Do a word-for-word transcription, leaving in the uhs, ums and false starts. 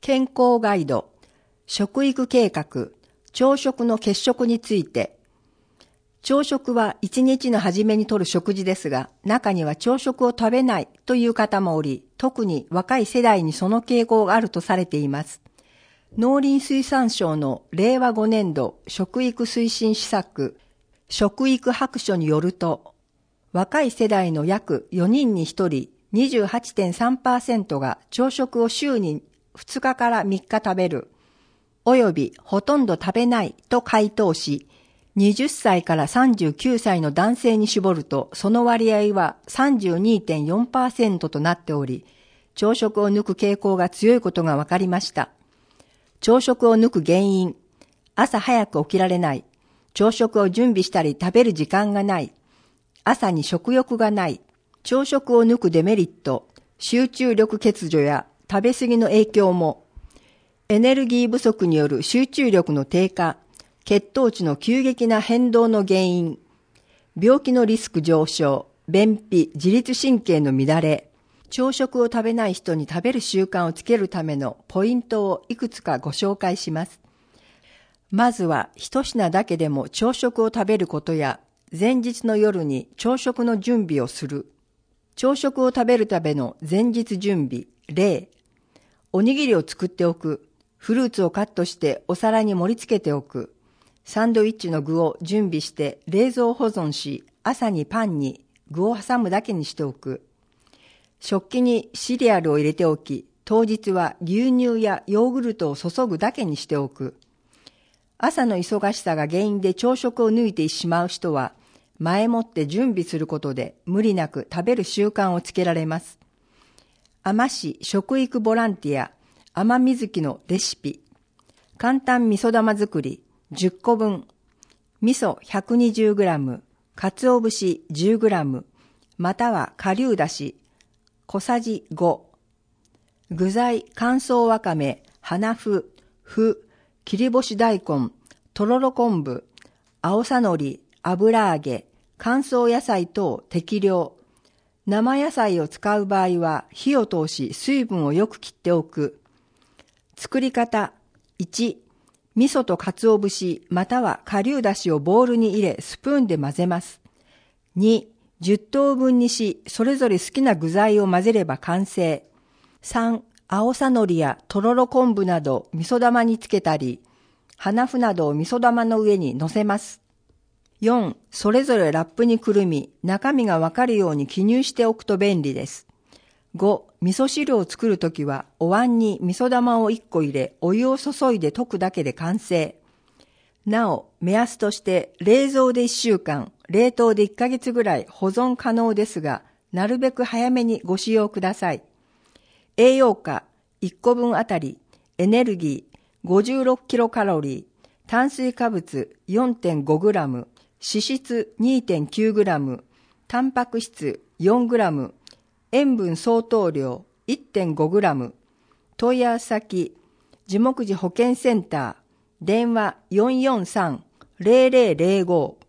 健康ガイド、食育計画、朝食の欠食について。朝食は一日の初めにとる食事ですが、中には朝食を食べないという方もおり、特に若い世代にその傾向があるとされています。農林水産省のれいわごねんど食育推進施策、食育白書によると、若い世代の約よにんにひとり、にじゅうはちてんさんパーセント が朝食を週にふつかからみっか食べる、およびほとんど食べないと回答し、はたちからさんじゅうきゅうさいの男性に絞ると、その割合は さんじゅうにてんよんパーセント となっており、朝食を抜く傾向が強いことが分かりました。朝食を抜く原因、朝早く起きられない、朝食を準備したり食べる時間がない、朝に食欲がない、朝食を抜くデメリット、集中力欠如や食べ過ぎの影響も、エネルギー不足による集中力の低下、血糖値の急激な変動の原因、病気のリスク上昇、便秘、自律神経の乱れ、朝食を食べない人に食べる習慣をつけるためのポイントをいくつかご紹介します。まずは一品だけでも朝食を食べることや、前日の夜に朝食の準備をする。朝食を食べるための前日準備、例、おにぎりを作っておく、フルーツをカットしてお皿に盛り付けておく、サンドイッチの具を準備して冷蔵保存し、朝にパンに具を挟むだけにしておく。食器にシリアルを入れておき、当日は牛乳やヨーグルトを注ぐだけにしておく。朝の忙しさが原因で朝食を抜いてしまう人は、前もって準備することで無理なく食べる習慣をつけられます。海士食育ボランティア、甘水木のレシピ。簡単味噌玉作りじゅっこぶん。味噌 ひゃくにじゅうグラム、鰹節 じゅうグラム、または顆粒だし、小さじご。具材、乾燥わかめ、花麩、麩、切り干し大根、とろろ昆布、青さのり、油揚げ、乾燥野菜等適量。生野菜を使う場合は火を通し水分をよく切っておく。作り方。いち、味噌と鰹節または顆粒だしをボウルに入れスプーンで混ぜます。に、じゅっとうぶんにし、それぞれ好きな具材を混ぜれば完成。さん、青さのりやとろろ昆布など味噌玉につけたり、花麩などを味噌玉の上に乗せます。よん、それぞれラップにくるみ、中身がわかるように記入しておくと便利です。ご、味噌汁を作るときはお椀に味噌玉をいっこ入れ、お湯を注いで溶くだけで完成。なお、目安として冷蔵でいっしゅうかん、冷凍でいっかげつぐらい保存可能ですが、なるべく早めにご使用ください。栄養価、いっこぶんあたり、エネルギー ごじゅうろくキロカロリー、炭水化物 よんてんごグラム、脂質 にてんきゅうグラム、タンパク質 よんグラム、塩分相当量 いってんごグラム、問い合わせ先、樹木寺保健センター、電話 よんよんさん ゼロゼロゼロご